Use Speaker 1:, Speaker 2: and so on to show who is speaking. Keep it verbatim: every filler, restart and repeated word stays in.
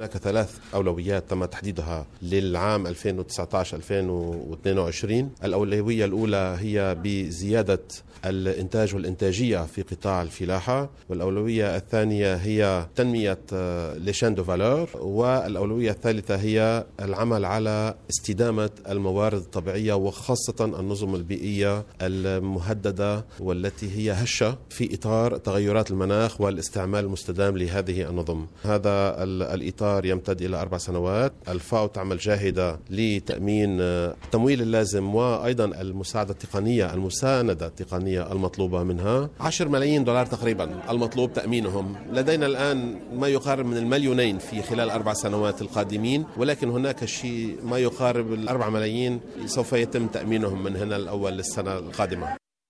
Speaker 1: هناك ثلاث أولويات تم تحديدها للعام ألفين وتسعة عشر ألفين واثنين وعشرين. الأولوية الأولى هي بزيادة الإنتاج والإنتاجية في قطاع الفلاحة، والأولوية الثانية هي تنمية لشان دو فالور، والأولوية الثالثة هي العمل على استدامة الموارد الطبيعية وخاصة النظم البيئية المهددة والتي هي هشة في إطار تغيرات المناخ والاستعمال المستدام لهذه النظم. هذا الإطار يمتد إلى أربع سنوات. الفاو تعمل جاهدة لتأمين التمويل اللازم وأيضا المساعدة التقنية المساندة التقنية المطلوبة منها. عشر ملايين دولار تقريبا المطلوب تأمينهم. لدينا الآن ما يقارب من المليونين في خلال أربع سنوات القادمين، ولكن هناك شيء ما يقارب الأربع ملايين سوف يتم تأمينهم من هنا الأول للسنة القادمة.